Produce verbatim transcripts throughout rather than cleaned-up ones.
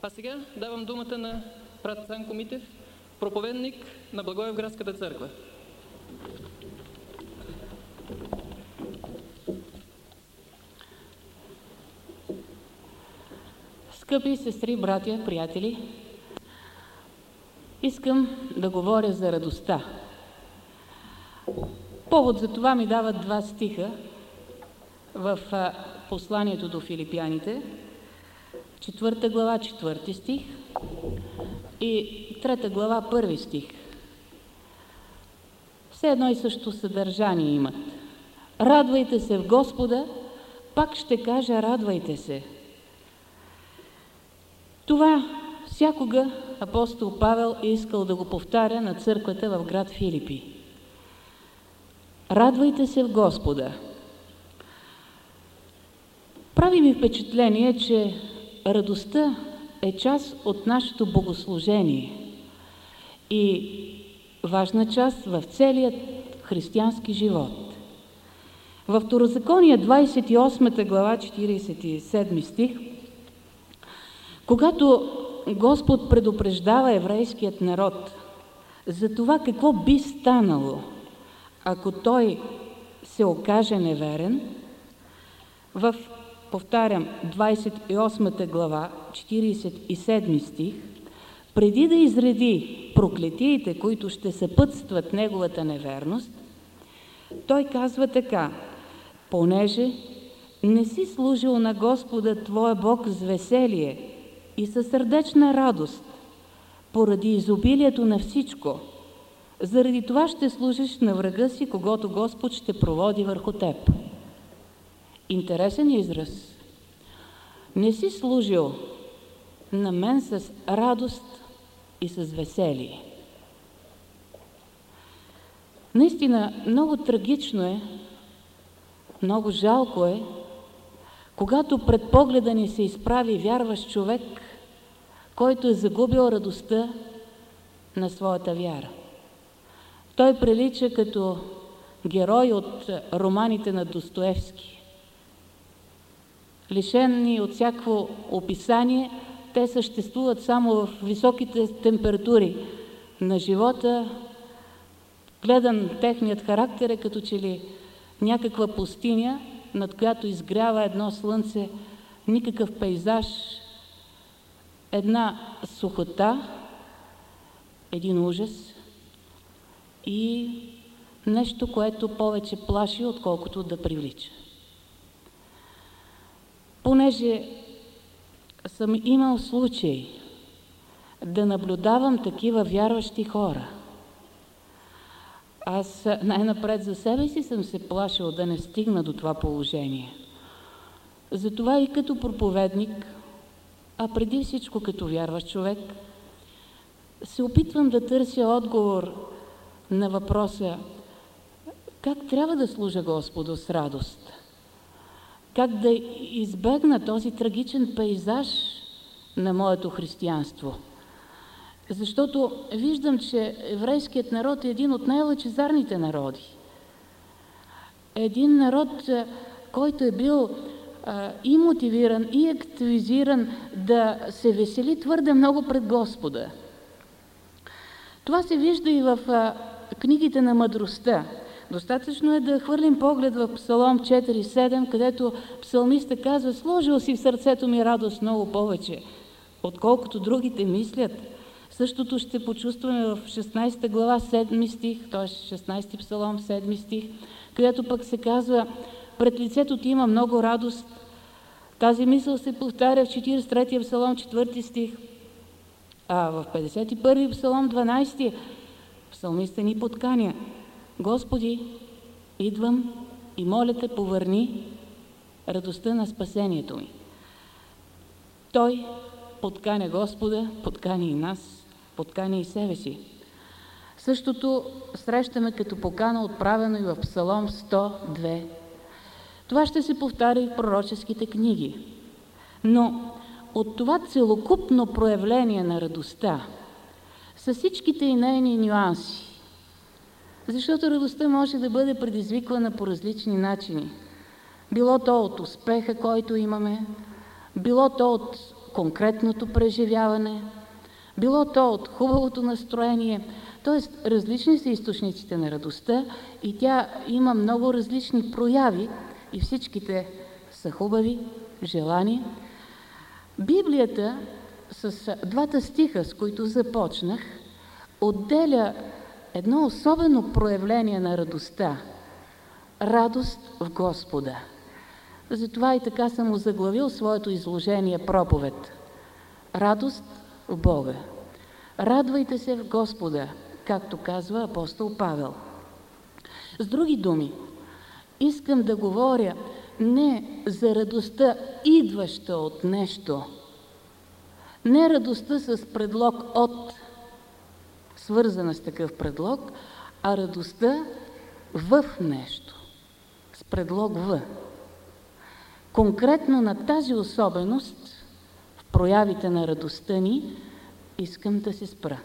А сега давам думата на брат Цанко Митев, проповедник на Благоевградската църква. Скъпи сестри, братя, приятели, искам да говоря за радостта. Повод за това ми дават два стиха в посланието до Филипяните, четвърта глава, четвърти стих и трета глава, първи стих. Все едно и също съдържание имат. Радвайте се в Господа, пак ще кажа, радвайте се. Това всякога апостол Павел е искал да го повтаря на църквата в град Филипи. Радвайте се в Господа. Прави ми впечатление, че радостта е част от нашето богослужение и важна част в целият християнски живот. Във Второзаконие двадесет и осма глава, четиридесет и седми стих, когато Господ предупреждава еврейският народ за това какво би станало, ако той се окаже неверен, в, повтарям, двадесет и осма глава, четиридесет и седми стих, преди да изреди проклетиите, които ще съпътстват неговата неверност, той казва така: понеже не си служил на Господа твоя Бог с веселие и със сърдечна радост, поради изобилието на всичко, заради това ще служиш на врага си, когото Господ ще проводи върху теб. Интересен израз. Не си служил на мен с радост и с веселие. Наистина, много трагично е, много жалко е, когато пред погледа ни се изправи вярващ човек, който е загубил радостта на своята вяра. Той прилича като герой от романите на Достоевски. Лишени от всякакво описание, те съществуват само в високите температури на живота. Гледан техният характер е като че ли някаква пустиня, над която изгрява едно слънце, никакъв пейзаж, една сухота, един ужас и нещо, което повече плаши, отколкото да привлича. Понеже съм имал случай да наблюдавам такива вярващи хора, аз най-напред за себе си съм се плашил да не стигна до това положение. Затова и като проповедник, а преди всичко като вярващ човек, се опитвам да търся отговор на въпроса как трябва да служа Господу с радост, как да избегна този трагичен пейзаж на моето християнство. Защото виждам, че еврейският народ е един от най-лъчезарните народи. Един народ, който е бил а, и мотивиран, и активизиран да се весели твърде много пред Господа. Това се вижда и в а, книгите на мъдростта. Достатъчно е да хвърлим поглед в Псалом четири седем, където псалмиста казва: сложил си в сърцето ми радост много повече, отколкото другите мислят. Същото ще почувстваме в шестнадесета глава, седми стих, т.е. шестнадесети псалом, седми стих, където пък се казва: пред лицето ти има много радост. Тази мисъл се повтаря в четиридесет и третия псалом, четвърти стих, а в петдесет и първи псалом, дванадесети, псалмиста ни подканя: Господи, идвам и моля те, повърни радостта на спасението ми. Той подканя Господа, подканя и нас, подканя и себе си. Същото срещаме като покана, отправено и в Псалом сто две. Това ще се повтаря и в пророческите книги. Но от това целокупно проявление на радостта, с всичките и нейни нюанси, защото радостта може да бъде предизвиквана по различни начини. Било то от успеха, който имаме, било то от конкретното преживяване, било то от хубавото настроение, т.е. различни са източниците на радостта и тя има много различни прояви и всичките са хубави, желани. Библията с двата стиха, с които започнах, отделя едно особено проявление на радостта – радост в Господа. Затова и така съм озаглавил своето изложение проповед. Радост в Бога. Радвайте се в Господа, както казва апостол Павел. С други думи, искам да говоря не за радостта, идваща от нещо, не радостта с предлог от, свързана с такъв предлог, а радостта в нещо, с предлог в. Конкретно на тази особеност в проявите на радостта ни искам да се спра.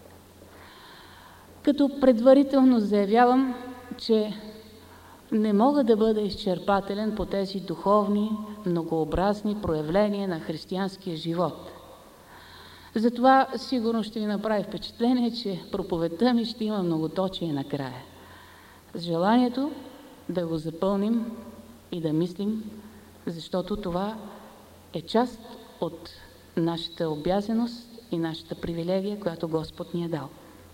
Като предварително заявявам, че не мога да бъда изчерпателен по тези духовни, многообразни проявления на християнския живот. Затова сигурно ще ви направи впечатление, че проповедта ми ще има многоточие накрая. С желанието да го запълним и да мислим, защото това е част от нашата обязаност и нашата привилегия, която Господ ни е дал.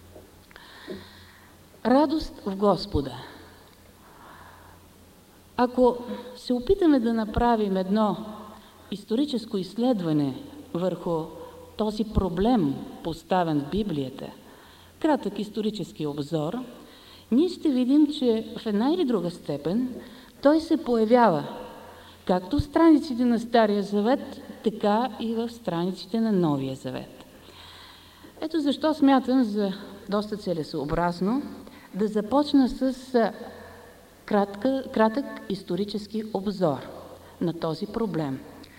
Радост в Господа. Ако се опитаме да направим едно историческо изследване върху този проблем, поставен в Библията, кратък исторически обзор, ние ще видим, че в една или друга степен той се появява както в страниците на Стария Завет, така и в страниците на Новия Завет. Ето защо смятам за доста целесообразно да започна с кратка, кратък исторически обзор на този проблем.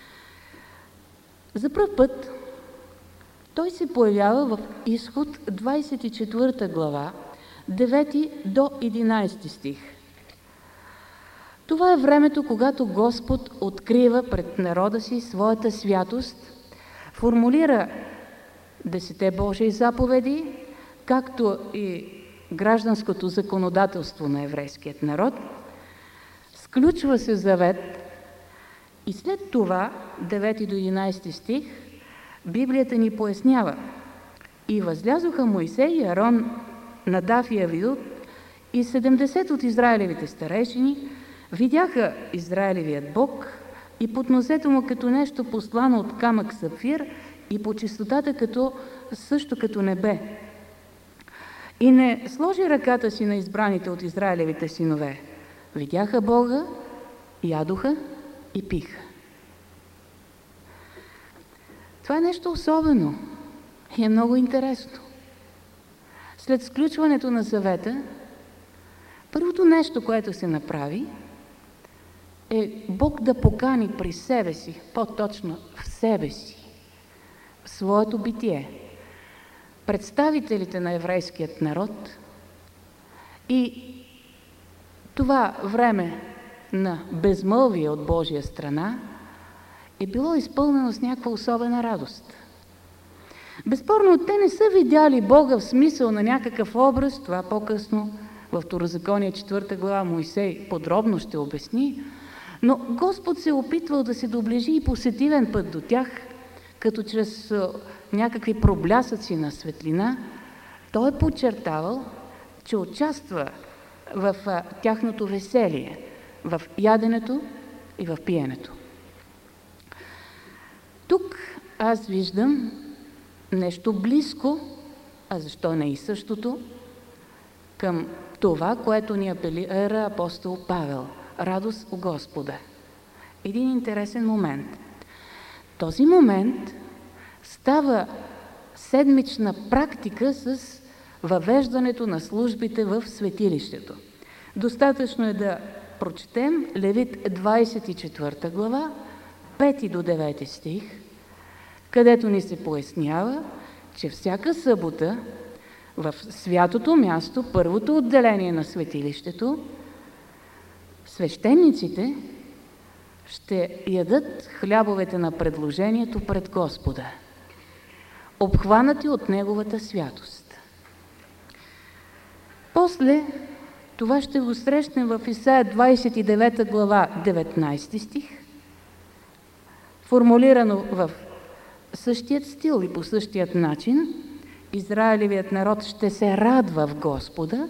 За пръв път той се появява в Изход двадесет и четвърта глава, девети до единадесети стих. Това е времето, когато Господ открива пред народа си своята святост, формулира десете Божии заповеди, както и гражданското законодателство на еврейският народ, сключва се завет и след това, девети до единадесети стих, Библията ни пояснява: и възлязоха Моисей и Арон, Надав и Авиуд и седемдесет от Израилевите старейшини, видяха Израилевият Бог и под нозето му като нещо послано от камък сапфир и по чистотата като, също като небе. И не сложи ръката си на избраните от Израилевите синове. Видяха Бога, ядоха и пиха. Това е нещо особено и е много интересно. След сключването на завета, първото нещо, което се направи, е Бог да покани при себе си, по-точно в себе си, в своето битие, представителите на еврейският народ, и това време на безмълвие от Божия страна е било изпълнено с някаква особена радост. Безспорно, те не са видяли Бога в смисъл на някакъв образ, това по-късно в Второзаконие четвърта глава Моисей подробно ще обясни, но Господ се е опитвал да се доближи и по сетивен път до тях, като чрез някакви проблясъци на светлина. Той е подчертавал, че участва в тяхното веселие, в яденето и в пиенето. Тук аз виждам нещо близко, а защо не и същото, към това, което ни апелира апостол Павел. Радост у Господа. Един интересен момент. Този момент става седмична практика с въвеждането на службите в светилището. Достатъчно е да прочетем Левит двадесет и четвърта глава, пети до девети стих, където ни се пояснява, че всяка събота в святото място, първото отделение на светилището, свещениците ще ядат хлябовете на предложението пред Господа, обхванати от Неговата святост. После това ще го срещнем в Исаия двадесет и девета глава, деветнадесети стих, формулирано в същият стил и по същият начин. Израилевият народ ще се радва в Господа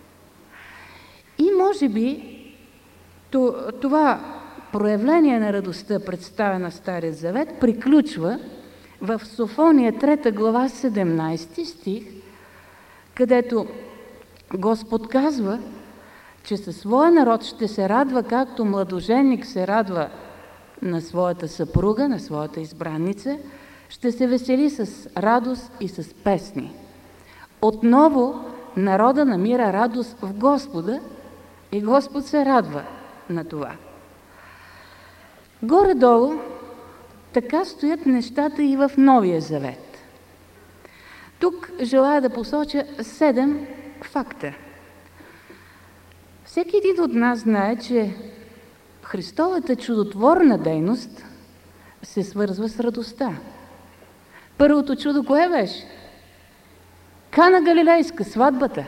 и може би това проявление на радостта, представена в Стария Завет, приключва в Софония трета глава, седемнадесети стих, където Господ казва, че със своя народ ще се радва, както младоженик се радва на своята съпруга, на своята избранница, ще се весели с радост и с песни. Отново народа намира радост в Господа и Господ се радва на това. Горе-долу така стоят нещата и в Новия Завет. Тук желая да посоча седем факта. Всеки един от нас знае, че Христовата чудотворна дейност се свързва с радостта. Първото чудо кое беше? Кана Галилейска, сватбата.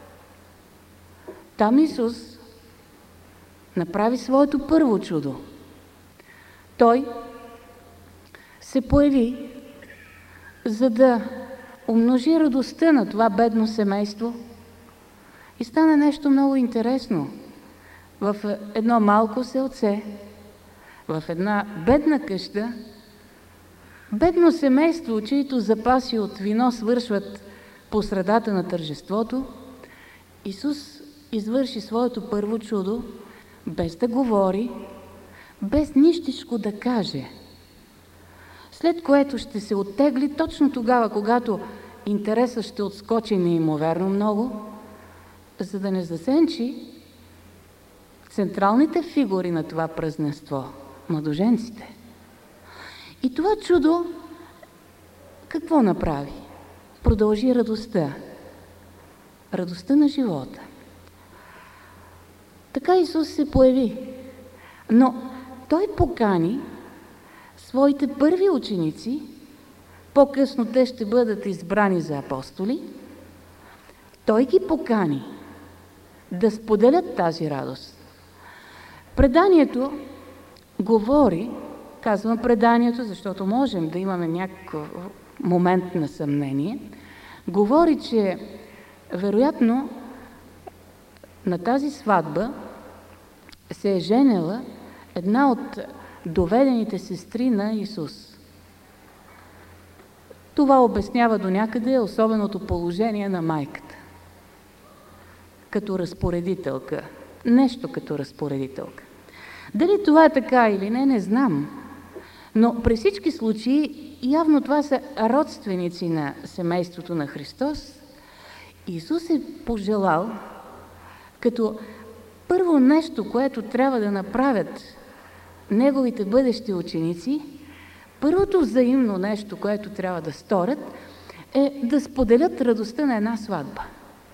Там Исус направи своето първо чудо. Той се появи, за да умножи радостта на това бедно семейство и стана нещо много интересно. В едно малко селце, в една бедна къща, бедно семейство, чието запаси от вино свършват по средата на тържеството, Исус извърши своето първо чудо, без да говори, без нищичко да каже. След което ще се оттегли точно тогава, когато интересът ще отскочи неимоверно много, за да не засенчи централните фигури на това празненство – младоженците. И това чудо какво направи? Продължи радостта. Радостта на живота. Така Исус се появи. Но Той покани своите първи ученици, по-късно те ще бъдат избрани за апостоли, Той ги покани да споделят тази радост. Преданието говори, казвам преданието, защото можем да имаме някакъв момент на съмнение, говори, че вероятно на тази сватба се е женила една от доведените сестри на Исус. Това обяснява до някъде особеното положение на майката. Като разпоредителка. Нещо като разпоредителка. Дали това е така или не, не знам. Но при всички случаи явно това са родственици на семейството на Христос. Исус е пожелал като първо нещо, което трябва да направят неговите бъдещи ученици, първото взаимно нещо, което трябва да сторят, е да споделят радостта на една сватба.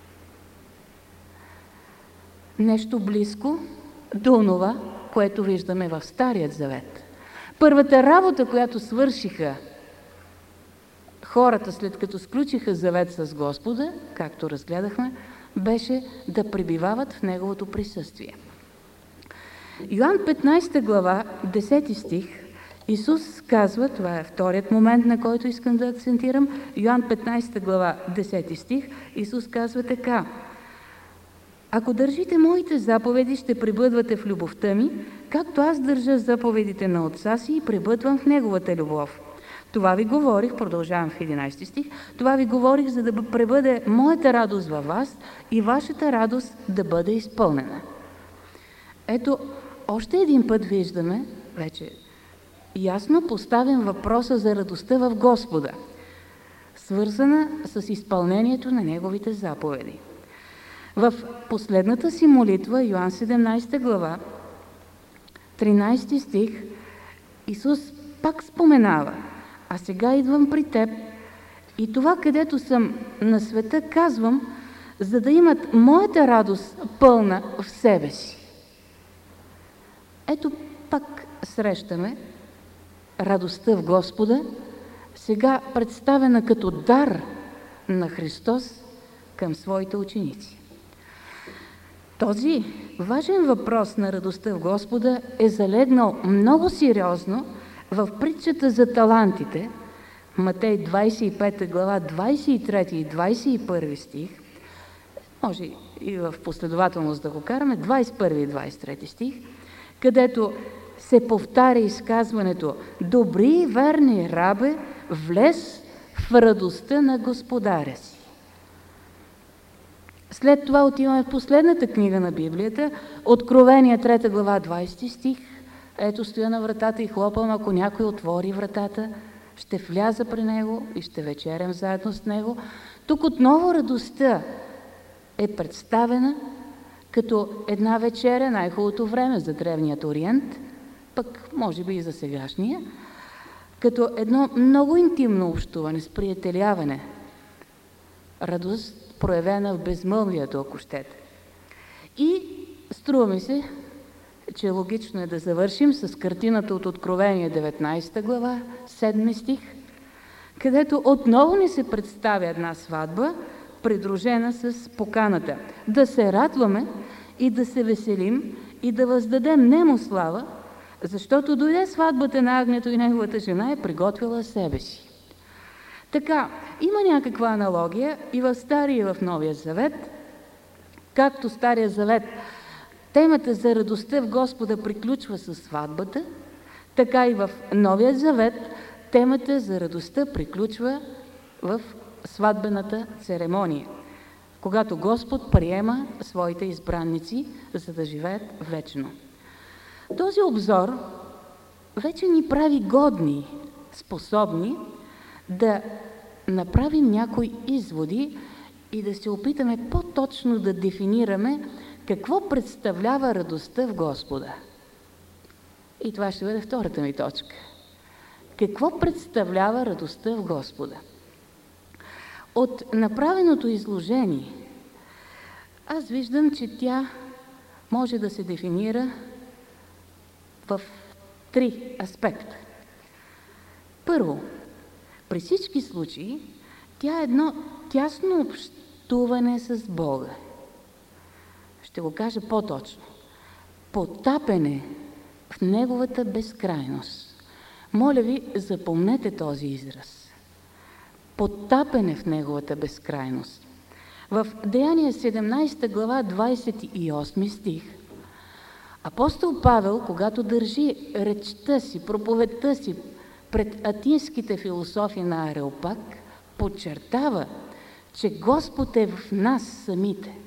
Нещо близко до онова, което виждаме в Старият Завет. Първата работа, която свършиха хората, след като сключиха завет с Господа, както разгледахме, беше да пребивават в Неговото присъствие. Йоан петнадесета глава, десети стих, Исус казва, това е вторият момент, на който искам да акцентирам, Йоан петнадесета глава, десети стих, Исус казва така: ако държите моите заповеди, ще пребъдвате в любовта ми, както аз държа заповедите на Отца си и пребъдвам в Неговата любов. Това ви говорих, продължавам в единадесети стих, това ви говорих, за да пребъде моята радост във вас и вашата радост да бъде изпълнена. Ето, още един път виждаме, вече ясно поставен въпроса за радостта в Господа, свързана с изпълнението на Неговите заповеди. В последната си молитва, Йоан седемнадесета глава, тринадесети стих, Исус пак споменава: а сега идвам при теб и това, където съм на света, казвам, за да имат моята радост пълна в себе си. Ето пак срещаме радостта в Господа, сега представена като дар на Христос към своите ученици. Този важен въпрос на радостта в Господа е залегнал много сериозно в притчата за талантите, Матей двадесет и пета глава, двадесет и трети и двадесет и първи стих, може и в последователност да го караме, двадесет и първи и двадесет и трети стих, където се повтаря изказването: добри и верни рабе, влез в радостта на господаря си. След това отиваме в последната книга на Библията, Откровение трета глава, двадесети стих. Ето стоя на вратата и хлопам, ако някой отвори вратата, ще вляза при него и ще вечерям заедно с него. Тук отново радостта е представена като една вечеря, най-хубавото време за Древният Ориент, пък може би и за сегашния, като едно много интимно общуване, сприятеляване. Радост, проявена в безмълвието, ако щете. И струва ми се, че логично е да завършим с картината от Откровение деветнадесета глава, седми стих, където отново ни се представя една сватба, придружена с поканата да се радваме и да се веселим и да въздадем нему слава, защото дойде сватбата на агнето и неговата жена е приготвила себе си. Така, има някаква аналогия и в Стария и в Новия Завет. Както Стария Завет, темата за радостта в Господа приключва с сватбата, така и в Новия Завет темата за радостта приключва в сватбената церемония, когато Господ приема своите избранници, за да живеят вечно. Този обзор вече ни прави годни, способни да направим някои изводи и да се опитаме по-точно да дефинираме какво представлява радостта в Господа. И това ще бъде втората ми точка. Какво представлява радостта в Господа? От направеното изложение аз виждам, че тя може да се дефинира в три аспекта. Първо, при всички случаи тя е едно тясно общуване с Бога. Ще го кажа по-точно. Потапене в Неговата безкрайност. Моля ви, запомнете този израз. Потапене в Неговата безкрайност. В Деяния седемнадесета глава, двадесет и осми стих, апостол Павел, когато държи речта си, проповедта си пред атинските философи на Ареопаг, подчертава, че Господ е в нас самите.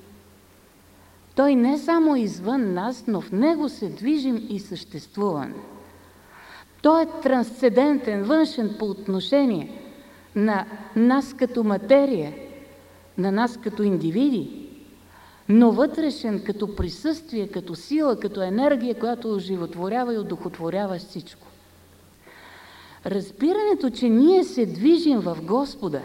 Той не само извън нас, но в Него се движим и съществуваме. Той е трансцендентен, външен по отношение на нас като материя, на нас като индивиди, но вътрешен като присъствие, като сила, като енергия, която оживотворява и одухотворява всичко. Разбирането, че ние се движим в Господа,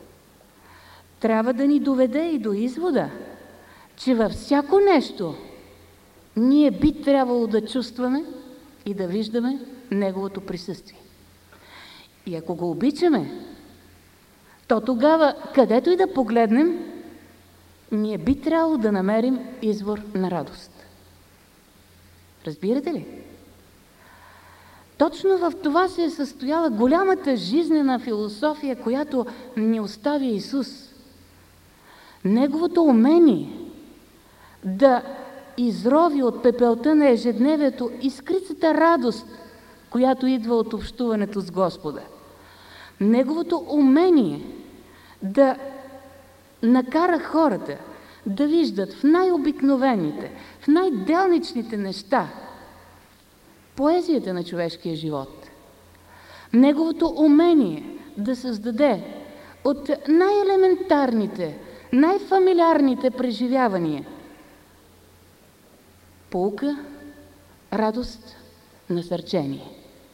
трябва да ни доведе и до извода, че във всяко нещо ние би трябвало да чувстваме и да виждаме Неговото присъствие. И ако го обичаме, то тогава, където и да погледнем, ние би трябвало да намерим извор на радост. Разбирате ли? Точно в това се е състояла голямата жизнена философия, която ни остави Исус. Неговото умение да изрови от пепелта на ежедневието искрицата радост, която идва от общуването с Господа. Неговото умение да накара хората да виждат в най-обикновените, в най-делничните неща поезията на човешкия живот. Неговото умение да създаде от най-елементарните, най-фамилиарните преживявания поука, радост, насърчение.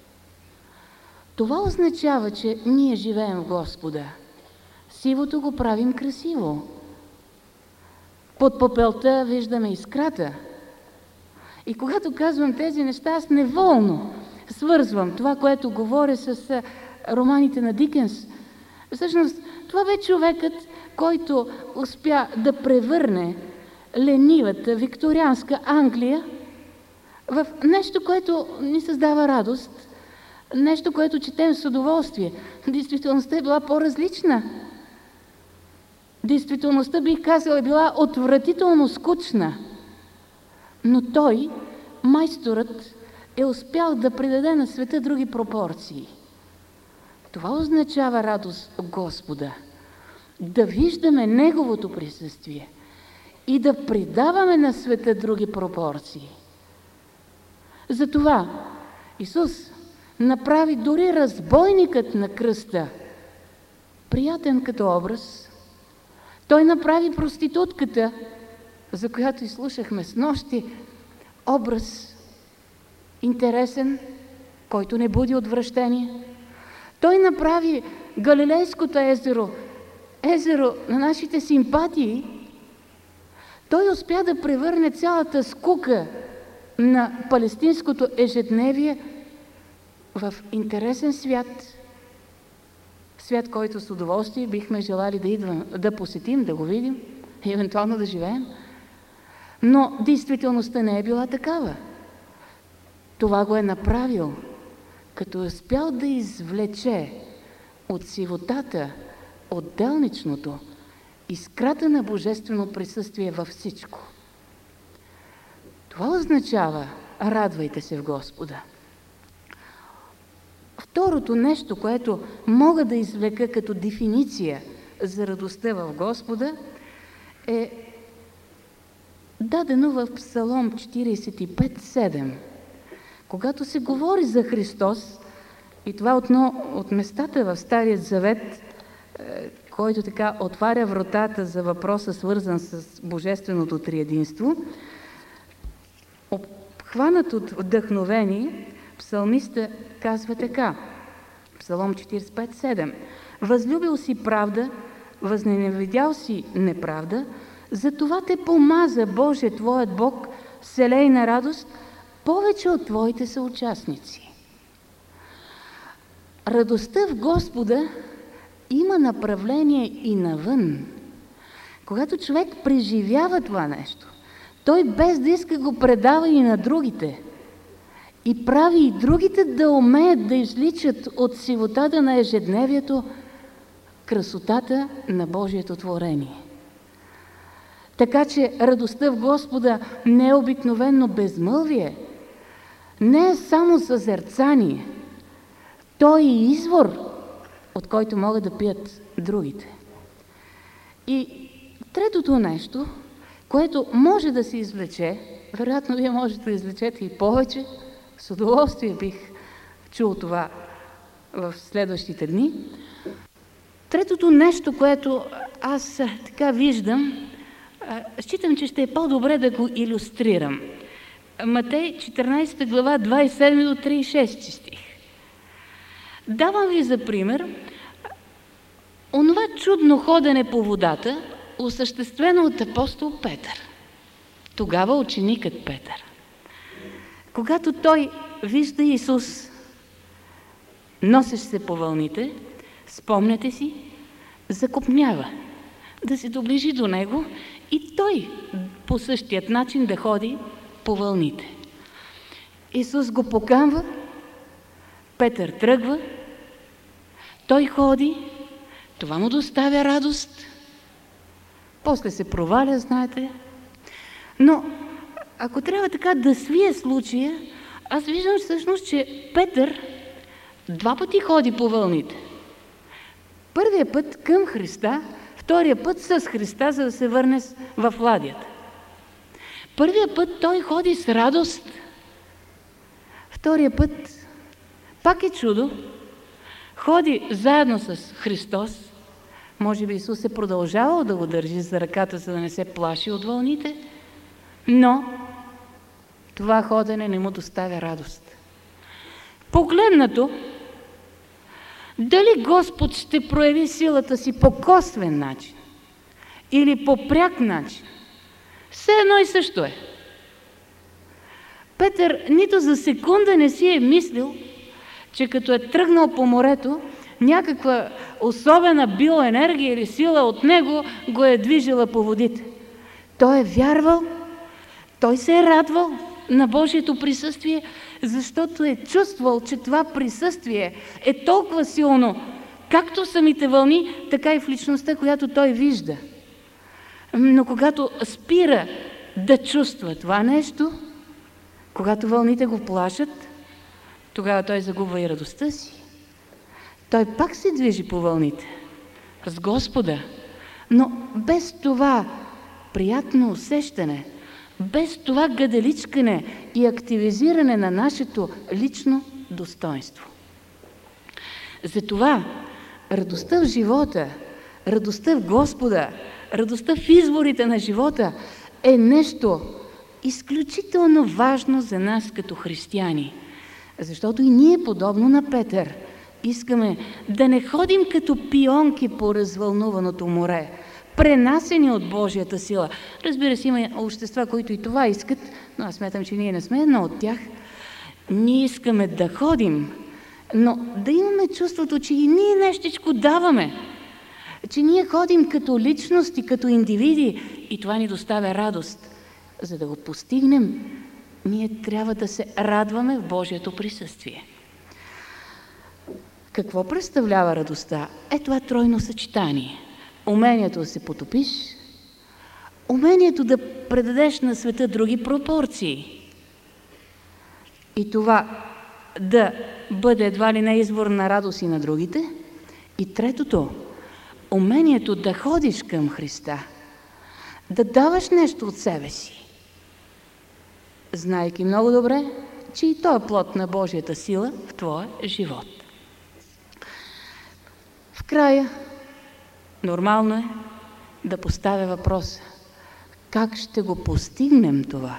Това означава, че ние живеем в Господа. Сивото го правим красиво. Под попелта виждаме искрата. И когато казвам тези неща, аз неволно свързвам това, което говоря с романите на Дикенс. Всъщност, това бе човекът, който успя да превърне ленивата викторианска Англия в нещо, което ни създава радост, нещо, което четем с удоволствие. Действителността е била по-различна. Действителността, бих казала, е била отвратително скучна. Но той, майсторът, е успял да придаде на света други пропорции. Това означава радост от Господа. Да виждаме Неговото присъствие и да придаваме на света други пропорции. Затова Исус направи дори разбойникът на кръста приятен като образ. Той направи проститутката, за която изслушахме снощи, образ интересен, който не буди отвращение. Той направи Галилейското езеро, езеро на нашите симпатии. Той успя да превърне цялата скука на палестинското ежедневие в интересен свят. Свят, който с удоволствие бихме желали да идвам, да посетим, да го видим и евентуално да живеем. Но действителността не е била такава. Това го е направил, като е успял да извлече от сивотата, от делничното, искрата на божествено присъствие във всичко. Това означава радвайте се в Господа. Второто нещо, което мога да извлека като дефиниция за радостта в Господа, е дадено в Псалом четиридесет и пет седем. Когато се говори за Христос, и това отно от местата в Стария Завет, който така отваря вратата за въпроса, свързан с Божественото триединство, обхванат от вдъхновение, псалмиста казва така, Псалом четиридесет и пет седем: Възлюбил си правда, възненавидял си неправда, затова те помаза, Боже, Твоят Бог, селей на радост, повече от Твоите съучастници. Радостта в Господа има направление и навън. Когато човек преживява това нещо, той без да иска го предава и на другите. И прави и другите да умеят да изличат от сивотата на ежедневието красотата на Божието творение. Така че радостта в Господа не е обикновено безмълвие, не е само съзерцание, той е извор, от който могат да пият другите. И третото нещо, което може да се извлече, вероятно вие можете да извлечете и повече, с удоволствие бих чул това в следващите дни. Третото нещо, което аз така виждам, считам, че ще е по-добре да го илюстрирам. Матей четиринадесета глава, двадесет и седми до тридесет и шести стих. Давам ви за пример онова чудно ходене по водата, осъществено от апостол Петър. Тогава ученикът Петър. Когато той вижда Исус, носещ се по вълните, спомняте си, закопнява, да се доближи до него и той по същият начин да ходи по вълните. Исус го поканва, Петър тръгва, той ходи, това му доставя радост, после се проваля, знаете. Но ако трябва така да свие случая, аз виждам всъщност, че Петър два пъти ходи по вълните. Първият път към Христа, втория път с Христа, за да се върне в ладията. Първият път той ходи с радост, втория път пак е чудо, ходи заедно с Христос. Може би Исус е продължавал да го държи за ръката, за да не се плаши от вълните, но това ходене не му доставя радост. Погледнато, дали Господ ще прояви силата си по косвен начин или по пряк начин, все едно и също е. Петър нито за секунда не си е мислил, че като е тръгнал по морето, някаква особена биоенергия или сила от него го е движила по водите. Той е вярвал, той се е радвал на Божието присъствие, защото е чувствал, че това присъствие е толкова силно, както в самите вълни, така и в личността, която той вижда. Но когато спира да чувства това нещо, когато вълните го плашат, тогава той загубва и радостта си. Той пак се движи по вълните с Господа, но без това приятно усещане, без това гаделичкане и активизиране на нашето лично достоинство. Затова радостта в живота, радостта в Господа, радостта в изборите на живота е нещо изключително важно за нас като християни. Защото и ние, подобно на Петър, искаме да не ходим като пионки по развълнуваното море, пренасени от Божията сила. Разбира се, има общества, които и това искат, но аз смятам, че ние не сме едно от тях. Ние искаме да ходим, но да имаме чувството, че и ние нещичко даваме, че ние ходим като личности, като индивиди и това ни доставя радост. За да го постигнем, ние трябва да се радваме в Божието присъствие. Какво представлява радостта? Е това тройно съчетание. Умението да се потопиш, умението да предадеш на света други пропорции и това да бъде едва ли не извор на радост и на другите. И третото, умението да ходиш към Христа, да даваш нещо от себе си, знайки много добре, че и то е плод на Божията сила в твоя живот. В края, нормално е да поставя въпроса: как ще го постигнем това?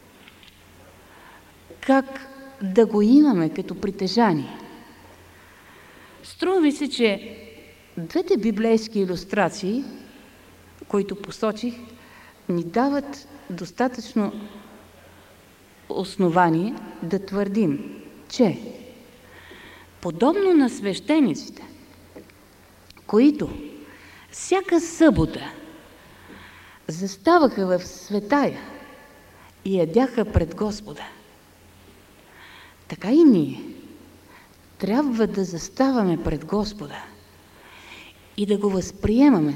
Как да го имаме като притежание? Струва ми се, че двете библейски илюстрации, които посочих, ни дават достатъчно основание да твърдим, че подобно на свещениците, които всяка събота заставаха в светая и ядяха пред Господа, така и ние трябва да заставаме пред Господа и да го възприемаме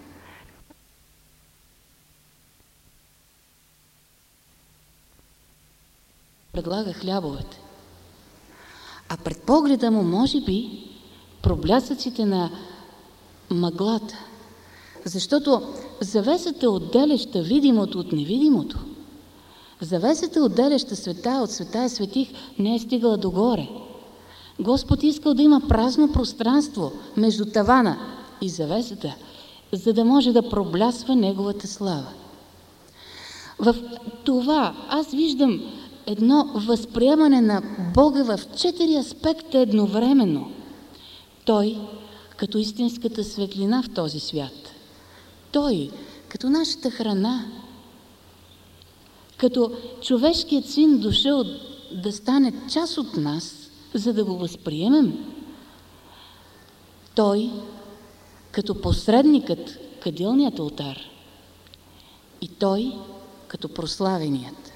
предлага хлябовете. А пред погледа му, може би, проблясъците на мъглата. Защото завесата, отделяща видимото от невидимото, завесата, отделяща света от света светих, не е стигала догоре. Господ искал да има празно пространство между тавана и завесата, за да може да проблясва Неговата слава. В това аз виждам едно възприемане на Бога в четири аспекта едновременно. Той като истинската светлина в този свят. Той като нашата храна. Като човешкият син дошъл да стане част от нас, за да го възприемем. Той като посредникът, кадилният олтар. И той като прославеният.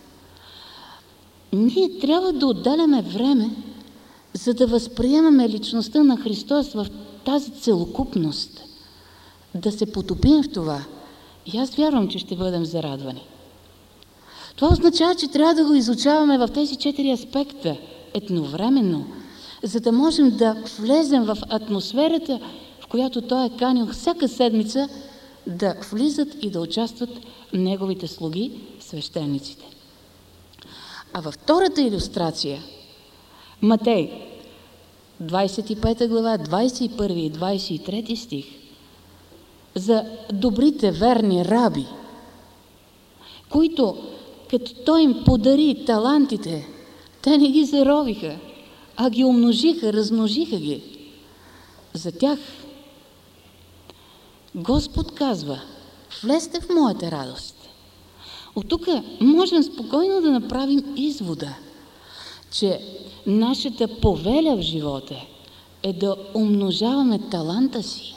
Ние трябва да отделяме време, за да възприемаме личността на Христос в тази целокупност, да се потопим в това. И аз вярвам, че ще бъдем зарадвани. Това означава, че трябва да го изучаваме в тези четири аспекта едновременно, за да можем да влезем в атмосферата, в която Той е канил всяка седмица да влизат и да участват Неговите слуги, свещениците. А във втората илюстрация, Матей, двадесет и пета глава, двадесет и първи и двадесет и трети стих, за добрите верни раби, които като Той им подари талантите, те не ги заровиха, а ги умножиха, размножиха ги. За тях Господ казва: влезте в моята радост. От тук можем спокойно да направим извода, че нашата повеля в живота е да умножаваме таланта си.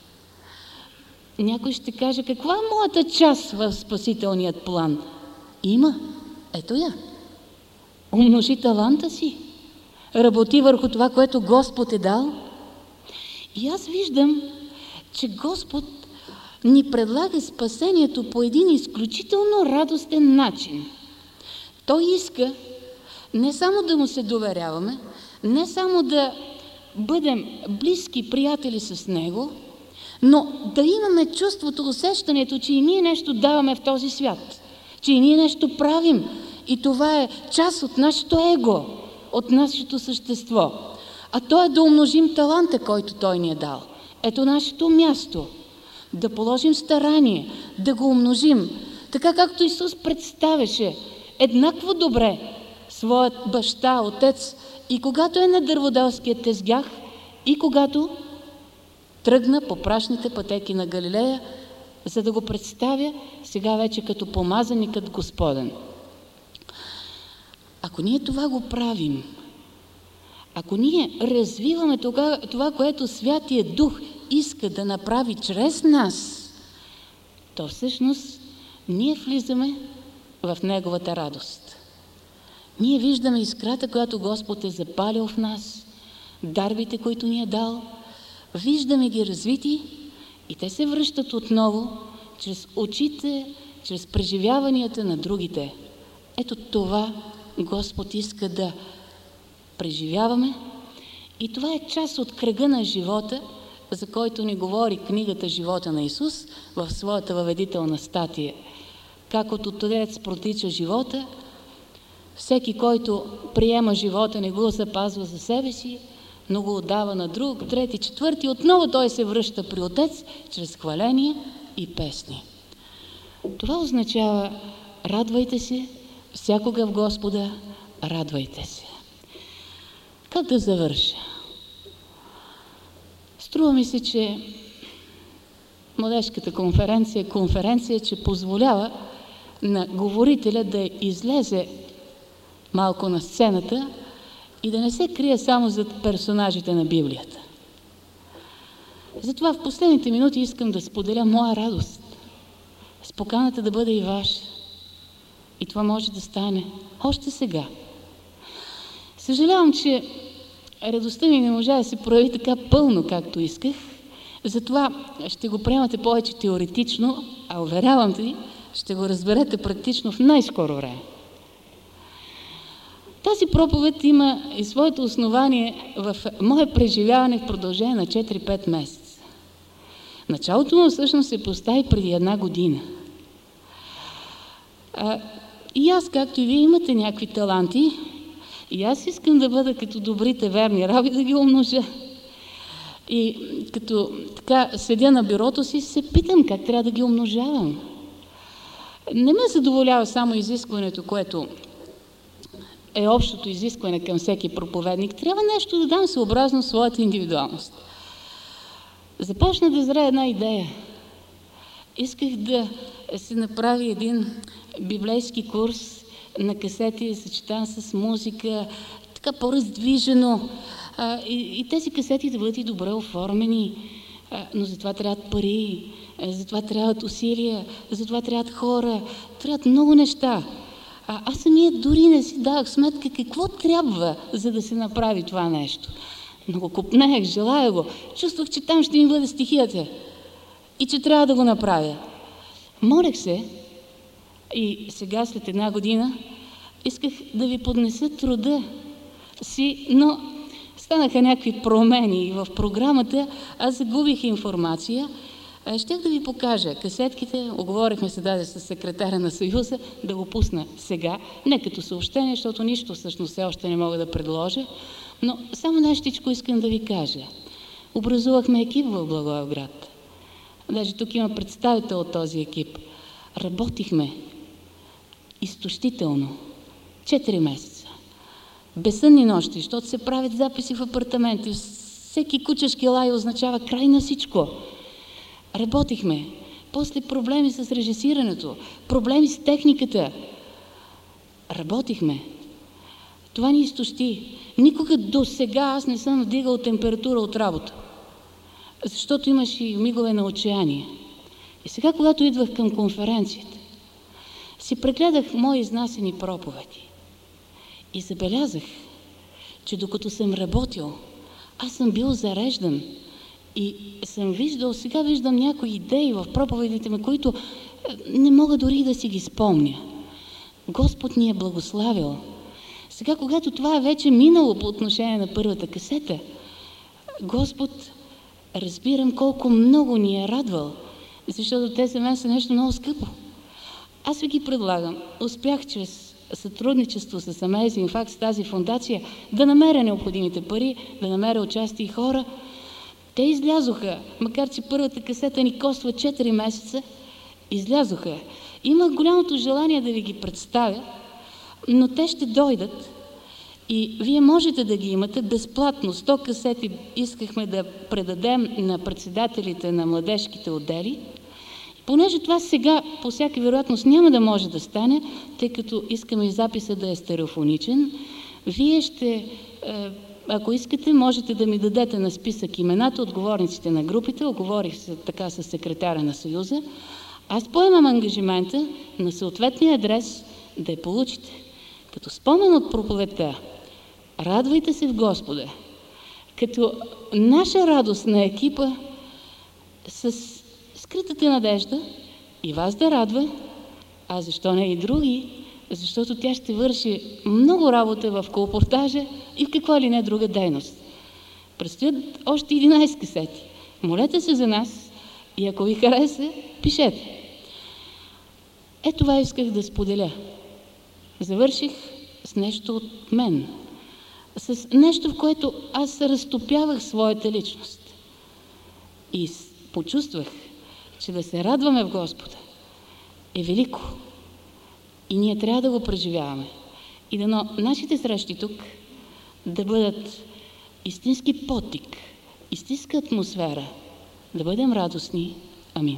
Някой ще каже, каква е моята част в спасителният план? Има. Ето я. Умножи таланта си. Работи върху това, което Господ е дал. И аз виждам, че Господ ни предлага спасението по един изключително радостен начин. Той иска не само да му се доверяваме, не само да бъдем близки приятели с Него, но да имаме чувството, усещането, че и ние нещо даваме в този свят, че и ние нещо правим. И това е част от нашето его, от нашето същество. А то е да умножим таланта, който Той ни е дал. Ето нашето място. Да положим старание, да го умножим. Така както Исус представяше еднакво добре своят баща, отец, и когато е на дърводелския тезгях, и когато тръгна по прашните пътеки на Галилея, за да го представя сега вече като помазаникът Господен. Ако ние това го правим, ако ние развиваме това, това, което Святия Дух иска да направи чрез нас, то всъщност ние влизаме в Неговата радост. Ние виждаме искрата, която Господ е запалил в нас, дарбите, които ни е дал, виждаме ги развити и те се връщат отново чрез очите, чрез преживяванията на другите. Ето това Господ иска да преживяваме и това е част от кръга на живота, за който ни говори книгата «Живота на Исус» в своята въведителна статия. Как от Отец протича живота, всеки, който приема живота, не го запазва за себе си, но го отдава на друг, трети, четвърти, отново той се връща при Отец чрез хваление и песни. Това означава радвайте се, всякога в Господа радвайте се. Как да завърша? Струва ми се, че младежката конференция е конференция, че позволява на говорителя да излезе малко на сцената и да не се крие само зад персонажите на Библията. Затова в последните минути искам да споделя моя радост. С поканата да бъде и ваша. И това може да стане още сега. Съжалявам, че радостта ми не можа да се прояви така пълно, както исках. Затова ще го приемате повече теоретично, а уверявам ви, ще го разберете практично в най-скоро време. Тази проповед има и своето основание в мое преживяване в продължение на четири-пет месеца. Началото му всъщност се постави преди една година. А, и аз, както и вие, имате някакви таланти, и аз искам да бъда като добрите верни раби, да ги умножа. И като така седя на бюрото си, се питам как трябва да ги умножавам. Не ме задоволява само изискването, което е общото изискване към всеки проповедник. Трябва нещо да дам съобразно своята индивидуалност. Започна да зрее една идея. Исках да се направи един библейски курс на касети, съчетан с музика, така по-раздвижено. А, и, и тези касети да бъдат и добре оформени, а, но за това трябват пари, за това трябват усилия, за това трябват хора, трябват много неща. А, аз самия дори не си давах сметка какво трябва, за да се направи това нещо. Но го копнех, желая го. Чувствах, че там ще ми бъде стихията и че трябва да го направя. Молех се и сега, след една година, исках да ви поднеса труда си, но станаха някакви промени в програмата, аз загубих информация. Щях да ви покажа касетките, оговорихме се даде с секретаря на Съюза да го пусна сега, не като съобщение, защото нищо всъщност все още не мога да предложа, но само нещичко искам да ви кажа. Образувахме екип в Благоевград. Даже тук има представител от този екип. Работихме изтощително. Четири месеца. Безсънни нощи, защото се правят записи в апартаменти. Всеки кучешки лай означава край на всичко. Работихме. после проблеми с режисирането, проблеми с техниката. Работихме. Това ни изтощи. Никога до сега аз не съм вдигал температура от работа, защото имаш и мигове на отчаяние. И сега, когато идвах към конференцията, си прегледах мои изнасени проповеди и забелязах, че докато съм работил, аз съм бил зареждан и съм виждал, сега виждам някои идеи в проповедите ми, които не мога дори да си ги спомня. Господ ни е благославил. Сега, когато това е вече минало по отношение на първата касета, Господ, разбирам колко много ни е радвал, защото те за мен са нещо много скъпо. Аз ви ги предлагам. Успях чрез сътрудничество с Amazing Facts, тази фондация, да намеря необходимите пари, да намеря участие и хора. Те излязоха, макар че първата касета ни коства четири месеца, излязоха. Имах голямото желание да ви ги представя, но те ще дойдат и вие можете да ги имате безплатно. сто касети искахме да предадем на председателите на младежките отдели. Понеже това сега по всяка вероятност няма да може да стане, тъй като искаме и записа да е стереофоничен, вие ще, ако искате, можете да ми дадете на списък имената, отговорниците на групите, оговорих се така с секретаря на Съюза. Аз поемам ангажимента на съответния адрес да я получите. Като спомен от проповедта, радвайте се в Господа. Като наша радост на екипа с скритата надежда и вас да радва, а защо не и други, защото тя ще върши много работа в колпортажа и в каква ли не друга дейност. Предстоят още единайсет касети. Молете се за нас и ако ви хареса, пишете. Е, това исках да споделя. Завърших с нещо от мен. С нещо, в което аз разтопявах своята личност. И почувствах, че да се радваме в Господа е велико. И ние трябва да го преживяваме. И дано нашите срещи тук да бъдат истински потик, истинска атмосфера, да бъдем радостни. Амин.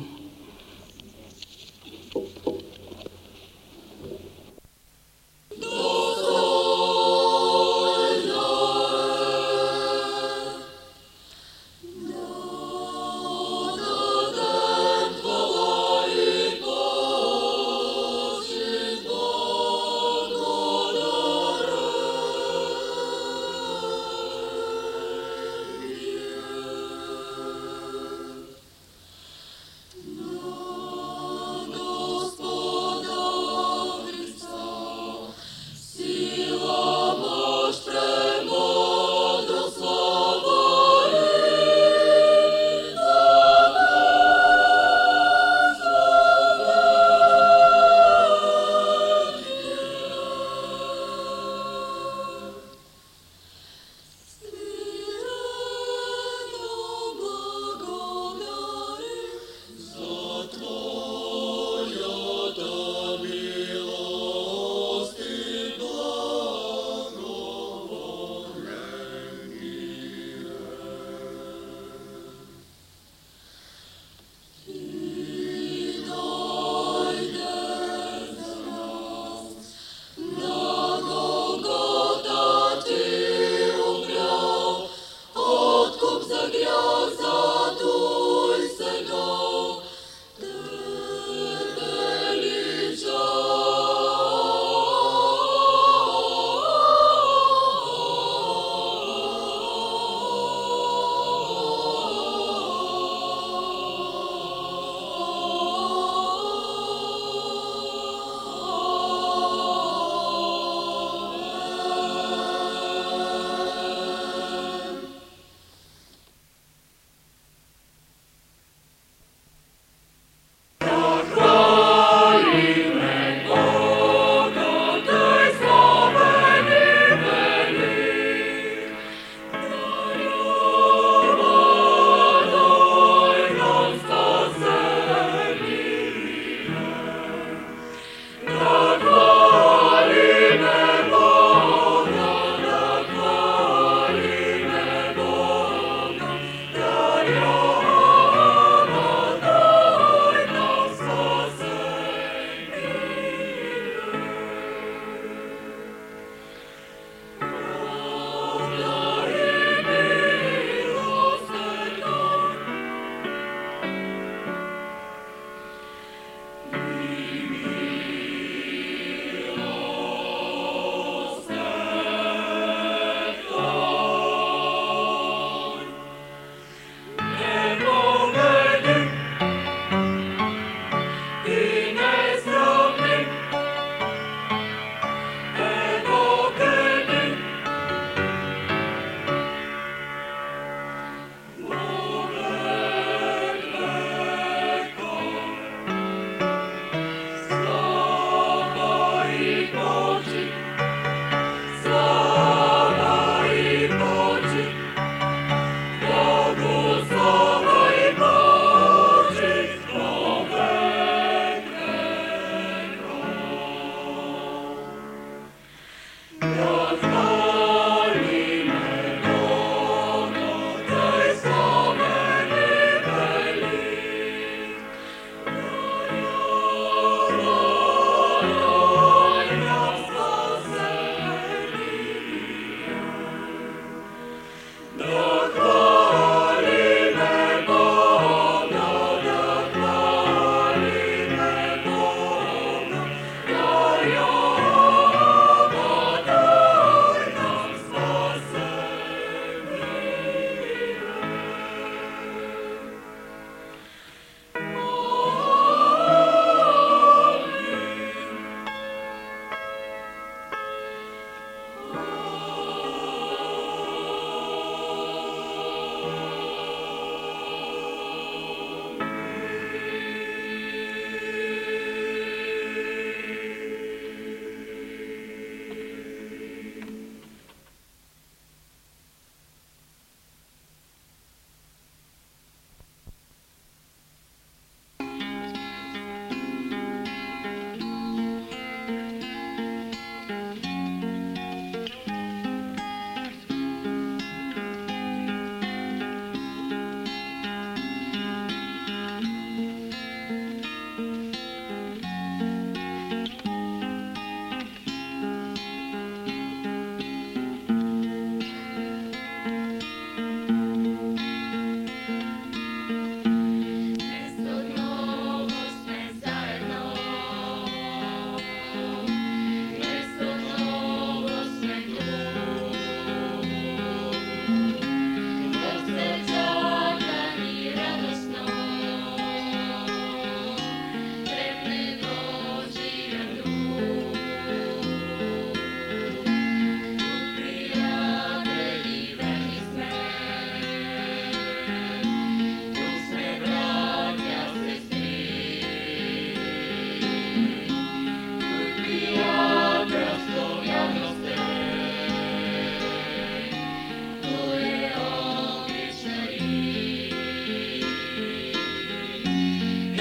No.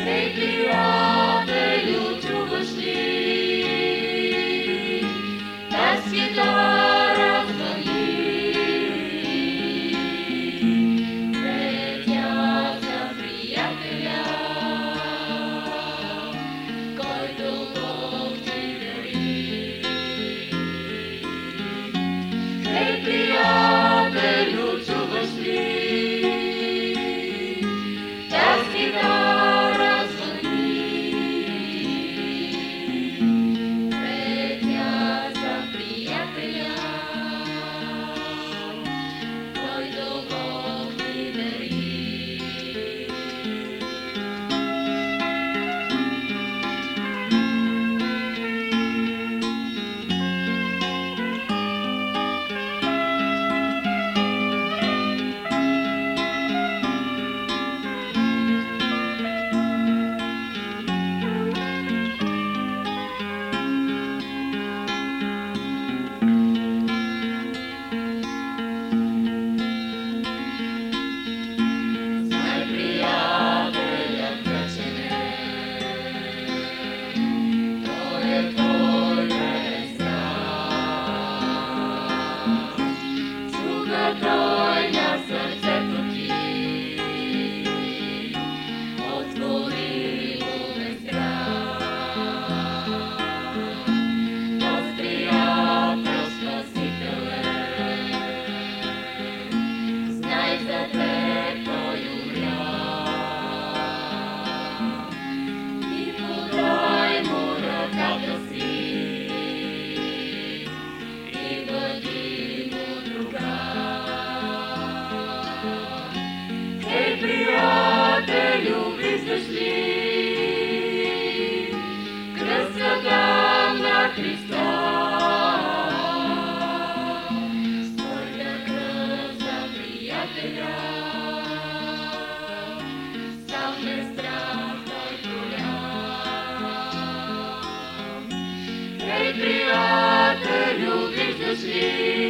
Ей, приятелю, чуваш ли? Тази китара звъни. Бе, тя за приятеля, който Бог ти дари. Ей, приятелю, чуваш ли? Тази китара звъни. Бе, тя за приятеля, който Бог ти дари. Знай, приятелят вечен е, той е твой верен страх. Чука той на сърцето ти, отвори му без страх. Този приятел спасител е, знай за теб той умря. И подай му ръката си, и бъди му другар. Ей, приятелю, виждаш ли кръстата на Христа? Своята кръв за приятеля, сам без страх той проля. Ей, приятелю, виждаш ли